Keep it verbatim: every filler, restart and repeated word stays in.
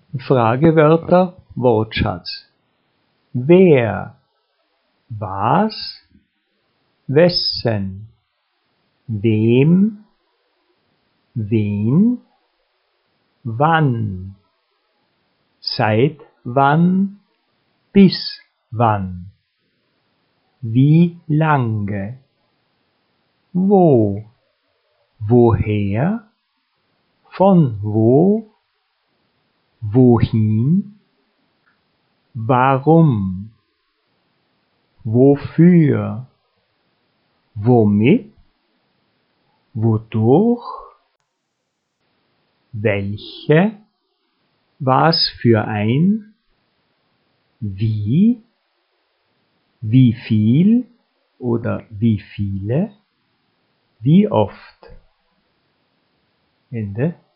Fragewörter, Wortschatz. Wer, was, wessen, wem, wen, wann, seit wann, bis wann, wie lange, wo, woher, von wo, wohin, warum, wofür, womit, wodurch, welche, was für ein, wie, wie viel oder wie viele, wie oft. Ende.